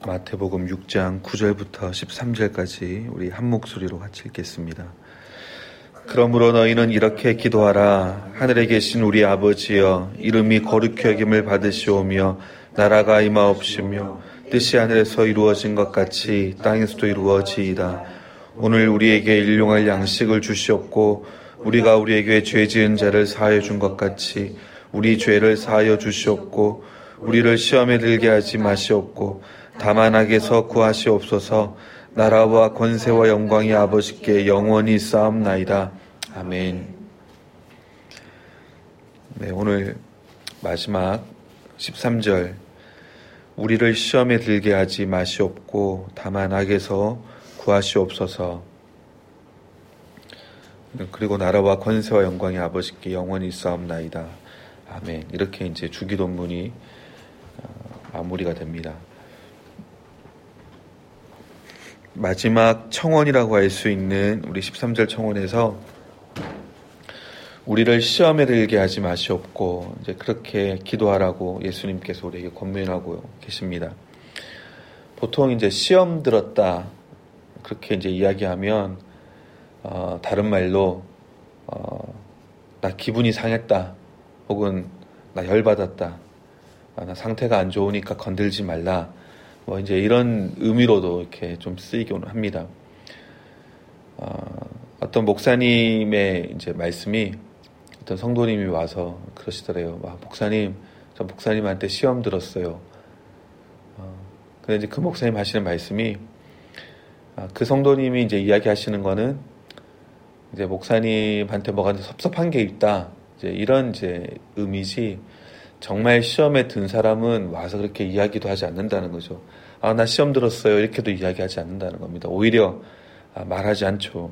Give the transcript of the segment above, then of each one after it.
마태복음 6장 9절부터 13절까지 우리 한 목소리로 같이 읽겠습니다. 그러므로 너희는 이렇게 기도하라. 하늘에 계신 우리 아버지여, 이름이 거룩히 여김을 받으시오며 나라가 임하옵시며 뜻이 하늘에서 이루어진 것 같이 땅에서도 이루어지이다. 오늘 우리에게 일용할 양식을 주시옵고 우리가 우리에게 죄 지은 자를 사하여 준 것 같이 우리 죄를 사하여 주시옵고 우리를 시험에 들게 하지 마시옵고 다만 악에서 구하시옵소서. 나라와 권세와 영광이 아버지께 영원히 쌓옵나이다. 아멘. 네, 오늘 마지막 13절, 우리를 시험에 들게 하지 마시옵고 다만 악에서 구하시옵소서. 그리고 나라와 권세와 영광이 아버지께 영원히 쌓옵나이다. 아멘. 이렇게 이제 주기도문이 마무리가 됩니다. 마지막 청원이라고 할 수 있는 우리 13절 청원에서 우리를 시험에 들게 하지 마시옵고 이제 그렇게 기도하라고 예수님께서 우리에게 권면하고 계십니다. 보통 이제 시험 들었다 그렇게 이제 이야기하면 다른 말로 나 기분이 상했다 혹은 나 열받았다 나 상태가 안 좋으니까 건들지 말라 뭐 이제 이런 의미로도 이렇게 좀 쓰이곤 합니다. 어떤 목사님의 이제 말씀이 어떤 성도님이 와서 그러시더래요. 목사님, 저 목사님한테 시험 들었어요. 근데 이제 그 목사님 하시는 말씀이 그 성도님이 이제 이야기하시는 거는 이제 목사님한테 뭐가 섭섭한 게 있다. 이제 이런 이제 의미지. 정말 시험에 든 사람은 와서 그렇게 이야기도 하지 않는다는 거죠. 나 시험 들었어요. 이렇게도 이야기하지 않는다는 겁니다. 오히려 말하지 않죠.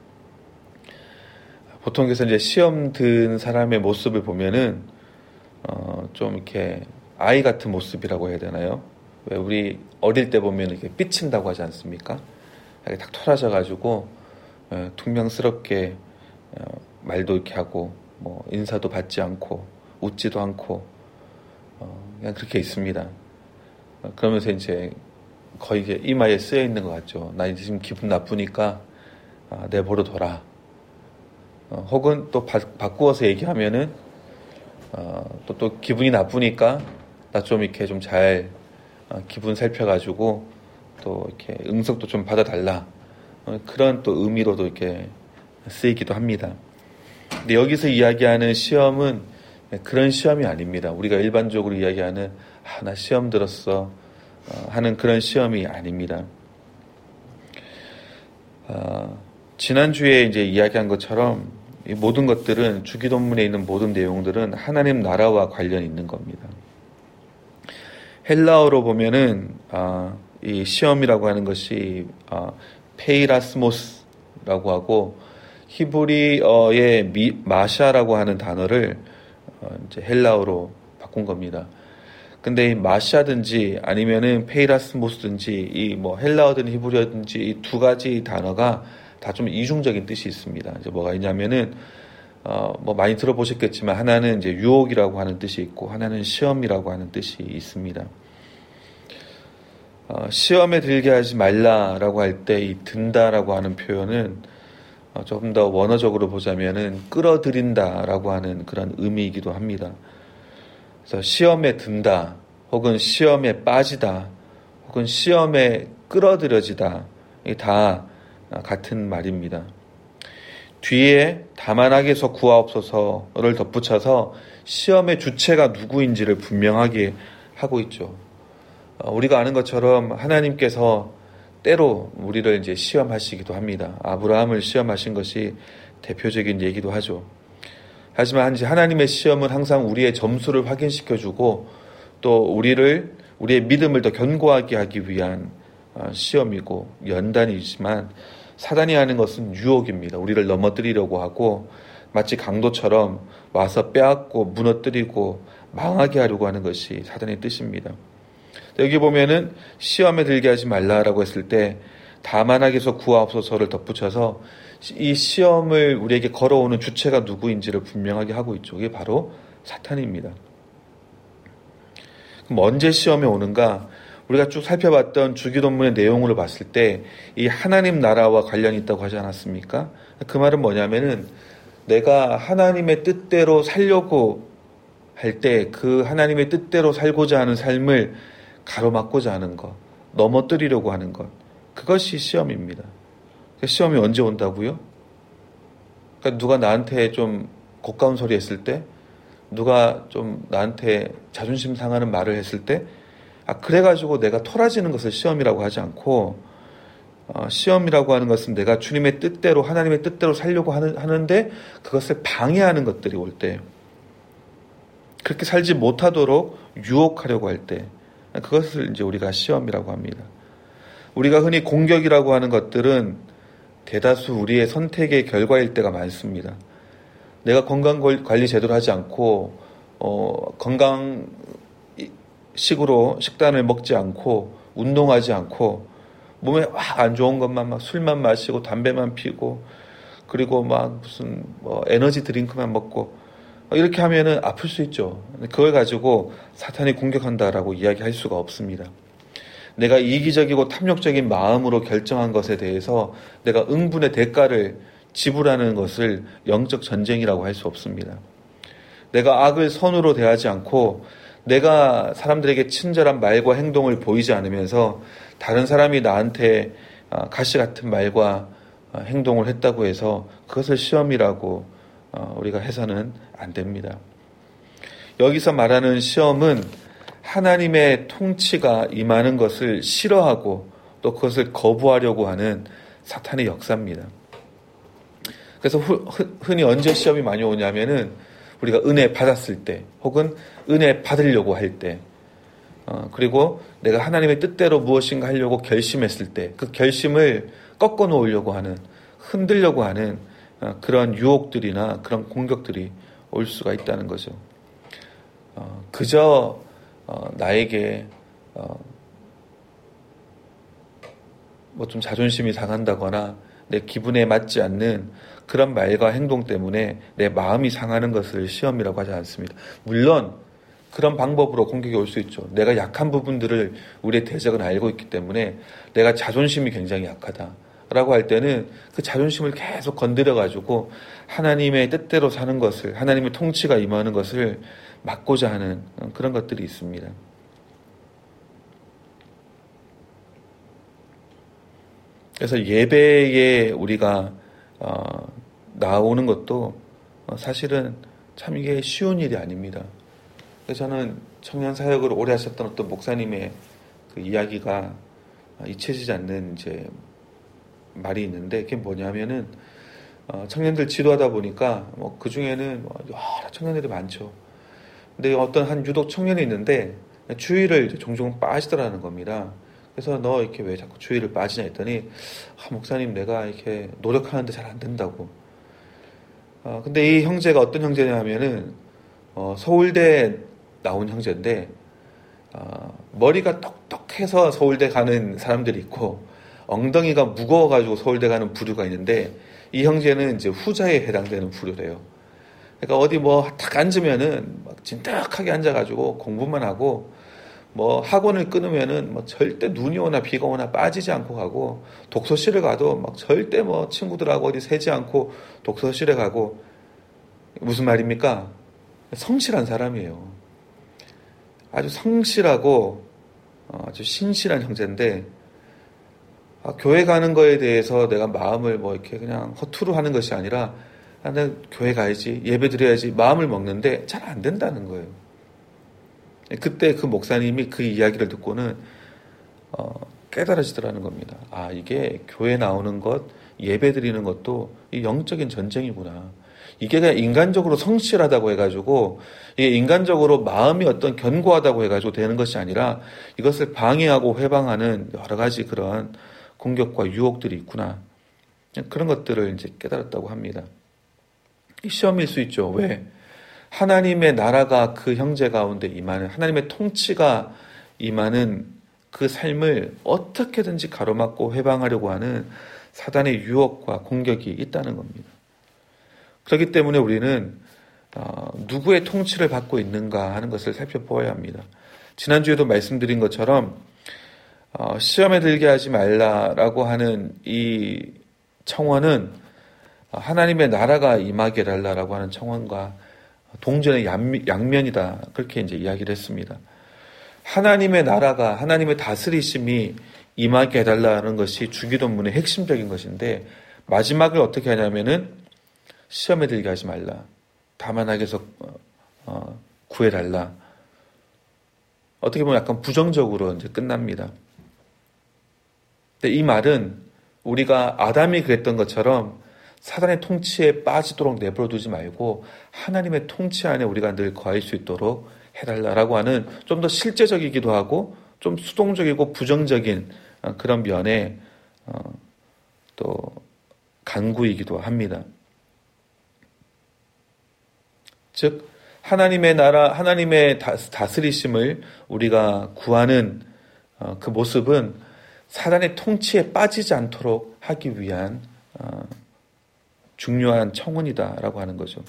보통 그래서 이제 시험 든 사람의 모습을 보면은 좀 이렇게 아이 같은 모습이라고 해야 되나요? 왜 우리 어릴 때 보면 이렇게 삐친다고 하지 않습니까? 이렇게 탁 토라져가지고 퉁명스럽게 말도 이렇게 하고 뭐 인사도 받지 않고 웃지도 않고 그냥 그렇게 있습니다. 그러면서 이제 거의 이제 이마에 쓰여 있는 것 같죠. 나 이제 지금 기분 나쁘니까 내버려 둬라. 혹은 또 바꾸어서 얘기하면은 또 기분이 나쁘니까 나 좀 이렇게 좀 잘 기분 살펴가지고 또 이렇게 응석도 좀 받아달라. 그런 또 의미로도 이렇게 쓰이기도 합니다. 근데 여기서 이야기하는 시험은 그런 시험이 아닙니다. 우리가 일반적으로 이야기하는 나 시험 들었어 하는 그런 시험이 아닙니다. 지난주에 이제 이야기한 것처럼 이 모든 것들은 주기도문에 있는 모든 내용들은 하나님 나라와 관련이 있는 겁니다. 헬라어로 보면은 이 시험이라고 하는 것이 페이라스모스라고 하고 히브리어의 마샤라고 하는 단어를 이제 헬라어로 바꾼 겁니다. 근데 이 마샤든지 아니면은 페이라스모스든지 이 뭐 헬라어든 히브리어든지 이 두 가지 단어가 다 좀 이중적인 뜻이 있습니다. 이제 뭐가 있냐면은 뭐 많이 들어보셨겠지만 하나는 이제 유혹이라고 하는 뜻이 있고 하나는 시험이라고 하는 뜻이 있습니다. 시험에 들게 하지 말라라고 할 때 이 든다라고 하는 표현은 조금 더 원어적으로 보자면은 끌어들인다라고 하는 그런 의미이기도 합니다. 그래서 시험에 든다, 혹은 시험에 빠지다, 혹은 시험에 끌어들여지다, 이게 다 같은 말입니다. 뒤에 다만 악에서 구하옵소서를 덧붙여서 시험의 주체가 누구인지를 분명하게 하고 있죠. 우리가 아는 것처럼 하나님께서 때로 우리를 이제 시험하시기도 합니다. 아브라함을 시험하신 것이 대표적인 얘기도 하죠. 하지만 이제 하나님의 시험은 항상 우리의 점수를 확인시켜주고 또 우리의 믿음을 더 견고하게 하기 위한 시험이고 연단이지만 사단이 하는 것은 유혹입니다. 우리를 넘어뜨리려고 하고 마치 강도처럼 와서 빼앗고 무너뜨리고 망하게 하려고 하는 것이 사단의 뜻입니다. 여기 보면은 시험에 들게 하지 말라라고 했을 때 다만 악에서 구하옵소서를 덧붙여서 이 시험을 우리에게 걸어오는 주체가 누구인지를 분명하게 하고 있죠. 이게 바로 사탄입니다. 그럼 언제 시험에 오는가? 우리가 쭉 살펴봤던 주기도문의 내용으로 봤을 때 이 하나님 나라와 관련이 있다고 하지 않았습니까? 그 말은 뭐냐면은 내가 하나님의 뜻대로 살려고 할 때 그 하나님의 뜻대로 살고자 하는 삶을 가로막고자 하는 것, 넘어뜨리려고 하는 것, 그것이 시험입니다. 시험이 언제 온다고요? 그러니까 누가 나한테 좀 고가운 소리 했을 때, 누가 좀 나한테 자존심 상하는 말을 했을 때, 그래가지고 내가 토라지는 것을 시험이라고 하지 않고, 시험이라고 하는 것은 내가 주님의 뜻대로, 하나님의 뜻대로 살려고 하는데 그것을 방해하는 것들이 올 때, 그렇게 살지 못하도록 유혹하려고 할 때, 그것을 이제 우리가 시험이라고 합니다. 우리가 흔히 공격이라고 하는 것들은 대다수 우리의 선택의 결과일 때가 많습니다. 내가 건강관리 제대로 하지 않고 건강식으로 식단을 먹지 않고 운동하지 않고 몸에 안 좋은 것만 막 술만 마시고 담배만 피고 그리고 막 무슨 에너지 드링크만 먹고 이렇게 하면은 아플 수 있죠. 그걸 가지고 사탄이 공격한다라고 이야기할 수가 없습니다. 내가 이기적이고 탐욕적인 마음으로 결정한 것에 대해서 내가 응분의 대가를 지불하는 것을 영적 전쟁이라고 할 수 없습니다. 내가 악을 선으로 대하지 않고 내가 사람들에게 친절한 말과 행동을 보이지 않으면서 다른 사람이 나한테 가시 같은 말과 행동을 했다고 해서 그것을 시험이라고 우리가 해서는 안 됩니다. 여기서 말하는 시험은 하나님의 통치가 임하는 것을 싫어하고 또 그것을 거부하려고 하는 사탄의 역사입니다. 그래서 흔히 언제 시험이 많이 오냐면은 우리가 은혜 받았을 때 혹은 은혜 받으려고 할 때 그리고 내가 하나님의 뜻대로 무엇인가 하려고 결심했을 때 그 결심을 꺾어 놓으려고 하는 흔들려고 하는 그런 유혹들이나 그런 공격들이 올 수가 있다는 거죠. 그저 나에게 뭐 좀 자존심이 상한다거나 내 기분에 맞지 않는 그런 말과 행동 때문에 내 마음이 상하는 것을 시험이라고 하지 않습니다. 물론 그런 방법으로 공격이 올 수 있죠. 내가 약한 부분들을 우리의 대적은 알고 있기 때문에 내가 자존심이 굉장히 약하다라고 할 때는 그 자존심을 계속 건드려가지고 하나님의 뜻대로 사는 것을, 하나님의 통치가 임하는 것을 막고자 하는 그런 것들이 있습니다. 그래서 예배에 우리가 나오는 것도 사실은 참 이게 쉬운 일이 아닙니다. 그래서 저는 청년 사역을 오래 하셨던 어떤 목사님의 그 이야기가 잊혀지지 않는 이제 말이 있는데 그게 뭐냐면은 청년들 지도하다 보니까 뭐 그 중에는 여러 청년들이 많죠. 근데 어떤 한 유독 청년이 있는데 주일을 종종 빠지더라는 겁니다. 그래서 너 이렇게 왜 자꾸 주일을 빠지냐 했더니 목사님 내가 이렇게 노력하는데 잘 안 된다고. 근데 이 형제가 어떤 형제냐면은 서울대 나온 형제인데 머리가 똑똑해서 서울대 가는 사람들이 있고 엉덩이가 무거워가지고 서울대 가는 부류가 있는데 이 형제는 이제 후자에 해당되는 부류래요. 그러니까 어디 뭐 탁 앉으면은 막 진득하게 앉아가지고 공부만 하고 뭐 학원을 끊으면은 뭐 절대 눈이 오나 비가 오나 빠지지 않고 가고 독서실을 가도 막 절대 뭐 친구들하고 어디 새지 않고 독서실에 가고 무슨 말입니까? 성실한 사람이에요. 아주 성실하고 아주 신실한 형제인데 교회 가는 거에 대해서 내가 마음을 뭐 이렇게 그냥 허투루 하는 것이 아니라 내가 교회 가야지 예배 드려야지 마음을 먹는데 잘 안 된다는 거예요. 그때 그 목사님이 그 이야기를 듣고는 깨달아지더라는 겁니다. 이게 교회 나오는 것, 예배 드리는 것도 이 영적인 전쟁이구나. 이게 그냥 인간적으로 성실하다고 해가지고 이게 인간적으로 마음이 어떤 견고하다고 해가지고 되는 것이 아니라 이것을 방해하고 회방하는 여러 가지 그런 공격과 유혹들이 있구나. 그런 것들을 이제 깨달았다고 합니다. 이 시험일 수 있죠. 왜? 하나님의 나라가 그 형제 가운데 임하는, 하나님의 통치가 임하는 그 삶을 어떻게든지 가로막고 회방하려고 하는 사단의 유혹과 공격이 있다는 겁니다. 그렇기 때문에 우리는 누구의 통치를 받고 있는가 하는 것을 살펴보아야 합니다. 지난주에도 말씀드린 것처럼 시험에 들게 하지 말라라고 하는 이 청원은 하나님의 나라가 임하게 해달라라고 하는 청원과 동전의 양면이다. 그렇게 이제 이야기를 했습니다. 하나님의 나라가, 하나님의 다스리심이 임하게 해달라는 것이 주기도문의 핵심적인 것인데, 마지막을 어떻게 하냐면은 시험에 들게 하지 말라. 다만 하게서 구해달라. 어떻게 보면 약간 부정적으로 이제 끝납니다. 근데 이 말은 우리가 아담이 그랬던 것처럼 사단의 통치에 빠지도록 내버려두지 말고 하나님의 통치 안에 우리가 늘 거할 수 있도록 해달라라고 하는 좀 더 실제적이기도 하고 좀 수동적이고 부정적인 그런 면에 또 간구이기도 합니다. 즉 하나님의 나라, 하나님의 다스리심을 우리가 구하는 그 모습은 사단의 통치에 빠지지 않도록 하기 위한 중요한 청원이다라고 하는 거죠.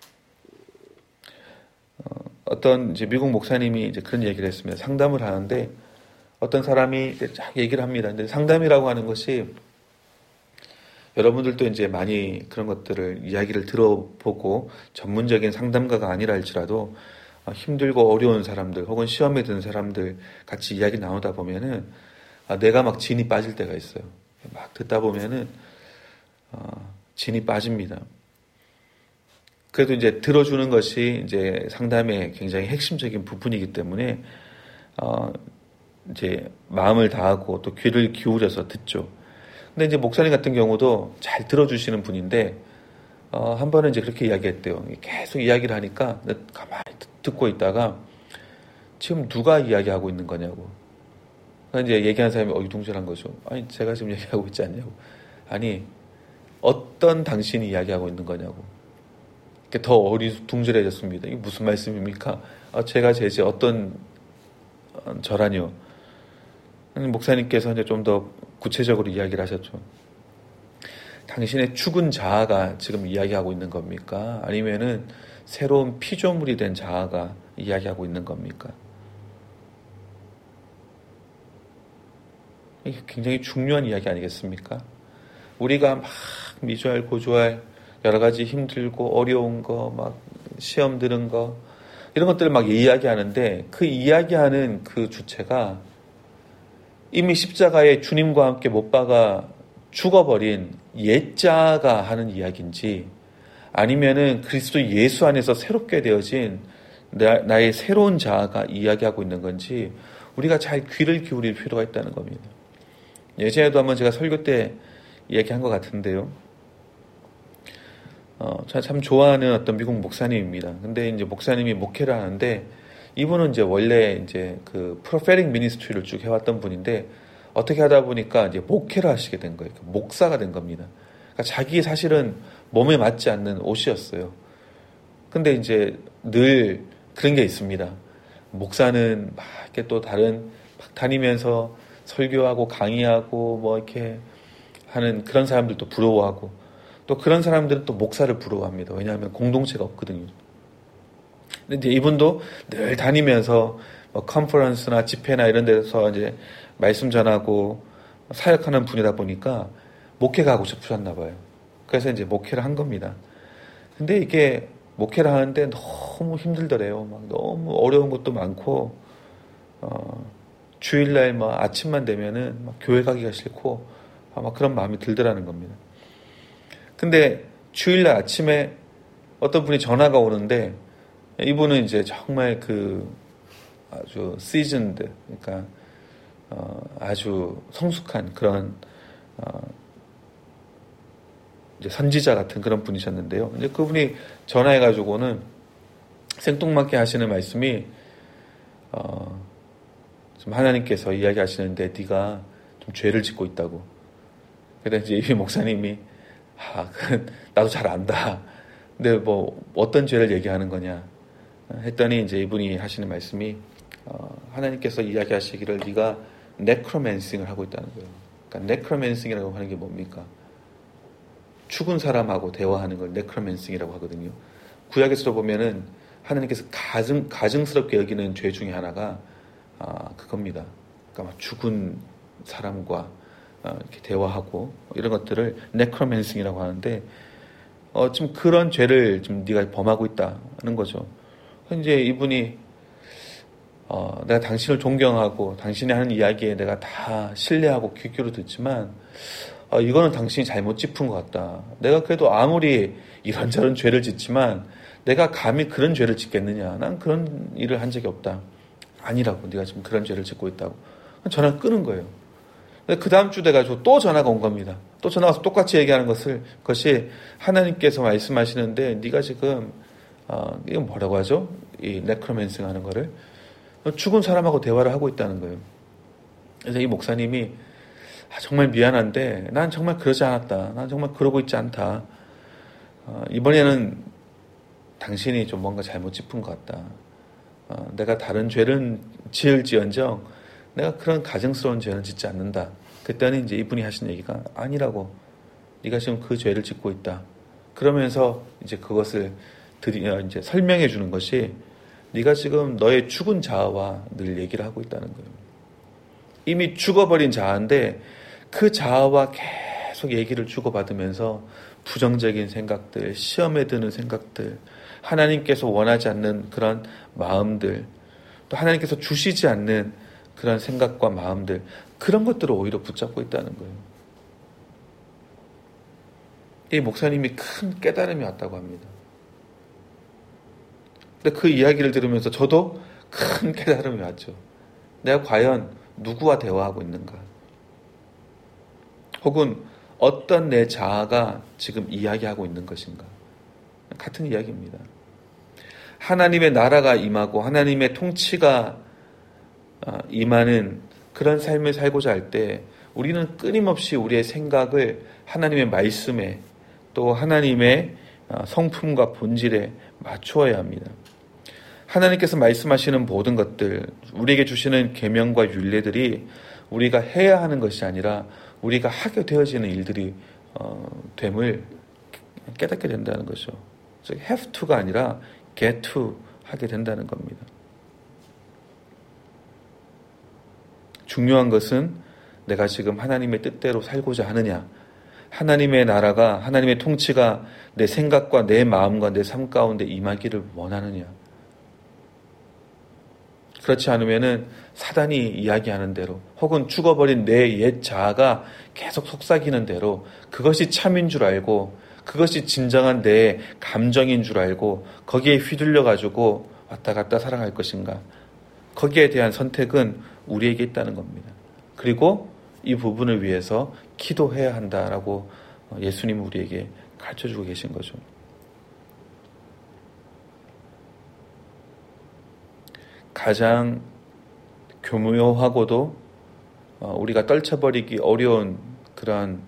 어떤 이제 미국 목사님이 이제 그런 얘기를 했습니다. 상담을 하는데 어떤 사람이 쫙 얘기를 합니다. 근데 상담이라고 하는 것이 여러분들도 이제 많이 그런 것들을 이야기를 들어보고 전문적인 상담가가 아니라 할지라도 힘들고 어려운 사람들 혹은 시험에 든 사람들 같이 이야기 나누다 보면은 내가 막 진이 빠질 때가 있어요. 막 듣다 보면은 진이 빠집니다. 그래도 이제 들어주는 것이 이제 상담의 굉장히 핵심적인 부분이기 때문에 이제 마음을 다하고 또 귀를 기울여서 듣죠. 근데 이제 목사님 같은 경우도 잘 들어주시는 분인데 한 번은 이제 그렇게 이야기했대요. 계속 이야기를 하니까 가만히 듣고 있다가 지금 누가 이야기하고 있는 거냐고. 그러니까 이제 얘기하는 사람이 어리둥절한 거죠. 아니 제가 지금 얘기하고 있지 않냐고. 아니 어떤 당신이 이야기하고 있는 거냐고. 더 어리둥절해졌습니다. 이게 무슨 말씀입니까? 제가 제지 어떤 저라뇨. 목사님께서 이제 좀 더 구체적으로 이야기를 하셨죠. 당신의 죽은 자아가 지금 이야기하고 있는 겁니까? 아니면은 새로운 피조물이 된 자아가 이야기하고 있는 겁니까? 이게 굉장히 중요한 이야기 아니겠습니까? 우리가 막 미주알 고주알 여러 가지 힘들고 어려운 거, 막 시험 드는 거 이런 것들을 막 이야기하는데 그 이야기하는 그 주체가 이미 십자가에 주님과 함께 못 박아 죽어버린 옛자가 하는 이야기인지 아니면은 그리스도 예수 안에서 새롭게 되어진 나의 새로운 자아가 이야기하고 있는 건지 우리가 잘 귀를 기울일 필요가 있다는 겁니다. 예전에도 한번 제가 설교 때 이야기한 것 같은데요. 참 좋아하는 어떤 미국 목사님입니다. 근데 이제 목사님이 목회를 하는데 이분은 이제 원래 이제 그 프로페릭 미니스트리를 쭉 해왔던 분인데 어떻게 하다 보니까 이제 목회를 하시게 된 거예요. 목사가 된 겁니다. 그러니까 자기 사실은 몸에 맞지 않는 옷이었어요. 근데 이제 늘 그런 게 있습니다. 목사는 막 이렇게 또 다른 막 다니면서 설교하고 강의하고 뭐 이렇게 하는 그런 사람들도 부러워하고 또 그런 사람들은 또 목사를 부러워합니다. 왜냐하면 공동체가 없거든요. 근데 이제 이분도 늘 다니면서 뭐 컨퍼런스나 집회나 이런 데서 이제 말씀 전하고 사역하는 분이다 보니까 목회가 하고 싶으셨나 봐요. 그래서 이제 목회를 한 겁니다. 근데 이게 목회를 하는데 너무 힘들더래요. 막 너무 어려운 것도 많고 주일날 뭐 아침만 되면은 막 교회 가기가 싫고 막 그런 마음이 들더라는 겁니다. 근데 주일날 아침에 어떤 분이 전화가 오는데 이분은 이제 정말 그 아주 시즌드, 그러니까 아주 성숙한 그런 이제 선지자 같은 그런 분이셨는데요. 이제 그분이 전화해가지고는 생뚱맞게 하시는 말씀이 좀 하나님께서 이야기하시는데 네가 좀 죄를 짓고 있다고. 그래서 이제 이 목사님이 나도 잘 안다. 근데 뭐 어떤 죄를 얘기하는 거냐 했더니 이제 이분이 하시는 말씀이 하나님께서 이야기하시기를 네가 네크로맨싱을 하고 있다는 거예요. 그러니까 네크로맨싱이라고 하는 게 뭡니까? 죽은 사람하고 대화하는 걸 네크로맨싱이라고 하거든요. 구약에서도 보면은 하나님께서 가증스럽게 여기는 죄 중에 하나가 그겁니다. 그러니까 막 죽은 사람과 이렇게 대화하고 이런 것들을 네크로맨싱이라고 하는데 지금 그런 죄를 지금 네가 범하고 있다는 거죠. 이제 이분이 내가 당신을 존경하고 당신이 하는 이야기에 내가 다 신뢰하고 귀 기울여 듣지만 이거는 당신이 잘못 짚은 것 같다. 내가 그래도 아무리 이런저런 죄를 짓지만 내가 감히 그런 죄를 짓겠느냐. 난 그런 일을 한 적이 없다. 아니라고. 네가 지금 그런 죄를 짓고 있다고. 전화를 끄는 거예요. 그 다음 주 돼가지고 또 전화가 온 겁니다. 또 전화가 와서 똑같이 얘기하는 것이 하나님께서 말씀하시는데 네가 지금 이건 뭐라고 하죠? 이 네크로맨싱 하는 거를 죽은 사람하고 대화를 하고 있다는 거예요. 그래서 이 목사님이 정말 미안한데 난 정말 그러지 않았다. 난 정말 그러고 있지 않다. 이번에는 당신이 좀 뭔가 잘못 짚은 것 같다. 내가 다른 죄를 지을지언정 내가 그런 가증스러운 죄는 짓지 않는다. 그때는 이제 이분이 하신 얘기가 아니라고. 네가 지금 그 죄를 짓고 있다. 그러면서 이제 그것을 이제 설명해 주는 것이 네가 지금 너의 죽은 자아와 늘 얘기를 하고 있다는 거예요. 이미 죽어버린 자아인데 그 자아와 계속 얘기를 주고받으면서 부정적인 생각들, 시험에 드는 생각들, 하나님께서 원하지 않는 그런 마음들, 또 하나님께서 주시지 않는 그런 생각과 마음들, 그런 것들을 오히려 붙잡고 있다는 거예요. 이 목사님이 큰 깨달음이 왔다고 합니다. 근데 그 이야기를 들으면서 저도 큰 깨달음이 왔죠. 내가 과연 누구와 대화하고 있는가? 혹은 어떤 내 자아가 지금 이야기하고 있는 것인가? 같은 이야기입니다. 하나님의 나라가 임하고 하나님의 통치가 임하는 그런 삶을 살고자 할 때 우리는 끊임없이 우리의 생각을 하나님의 말씀에 또 하나님의 성품과 본질에 맞추어야 합니다. 하나님께서 말씀하시는 모든 것들, 우리에게 주시는 계명과 율례들이 우리가 해야 하는 것이 아니라 우리가 하게 되어지는 일들이 됨을 깨닫게 된다는 것이죠. 즉 have to가 아니라 get to 하게 된다는 겁니다. 중요한 것은 내가 지금 하나님의 뜻대로 살고자 하느냐, 하나님의 나라가, 하나님의 통치가 내 생각과 내 마음과 내 삶 가운데 임하기를 원하느냐. 그렇지 않으면은 사단이 이야기하는 대로 혹은 죽어버린 내 옛 자아가 계속 속삭이는 대로 그것이 참인 줄 알고 그것이 진정한 내 감정인 줄 알고 거기에 휘둘려 가지고 왔다 갔다 살아갈 것인가. 거기에 대한 선택은 우리에게 있다는 겁니다. 그리고 이 부분을 위해서 기도해야 한다라고 예수님은 우리에게 가르쳐주고 계신 거죠. 가장 교묘하고도 우리가 떨쳐버리기 어려운 그런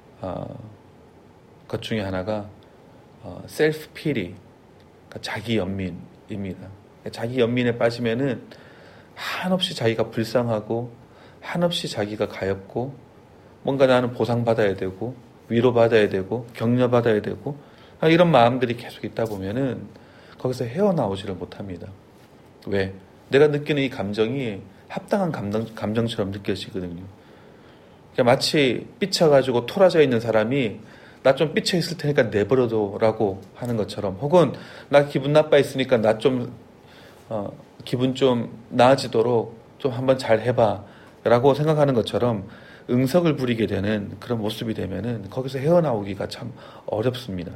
것 중에 하나가 셀프 피리, 그러니까 자기 연민입니다. 자기 연민에 빠지면은 한없이 자기가 불쌍하고 한없이 자기가 가엾고 뭔가 나는 보상받아야 되고 위로받아야 되고 격려받아야 되고 이런 마음들이 계속 있다 보면은 거기서 헤어나오지를 못합니다. 왜? 내가 느끼는 이 감정이 합당한 감정처럼 느껴지거든요. 그러니까 마치 삐쳐가지고 토라져 있는 사람이 나 좀 삐쳐 있을 테니까 내버려둬라고 하는 것처럼, 혹은 나 기분 나빠 있으니까 나 좀 기분 좀 나아지도록 좀 한번 잘 해봐 라고 생각하는 것처럼 응석을 부리게 되는 그런 모습이 되면은 거기서 헤어나오기가 참 어렵습니다.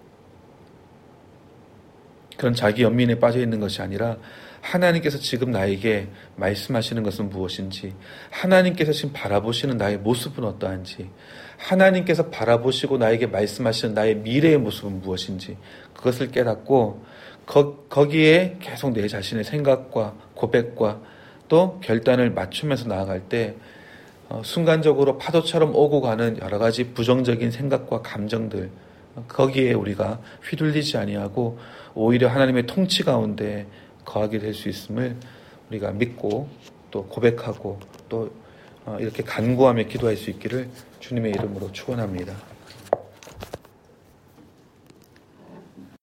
그런 자기 연민에 빠져 있는 것이 아니라 하나님께서 지금 나에게 말씀하시는 것은 무엇인지, 하나님께서 지금 바라보시는 나의 모습은 어떠한지, 하나님께서 바라보시고 나에게 말씀하시는 나의 미래의 모습은 무엇인지 그것을 깨닫고 거기에 계속 내 자신의 생각과 고백과 또 결단을 맞추면서 나아갈 때 순간적으로 파도처럼 오고 가는 여러 가지 부정적인 생각과 감정들, 거기에 우리가 휘둘리지 아니하고 오히려 하나님의 통치 가운데 거하게 될 수 있음을 우리가 믿고 또 고백하고 또 이렇게 간구하며 기도할 수 있기를 주님의 이름으로 축원합니다.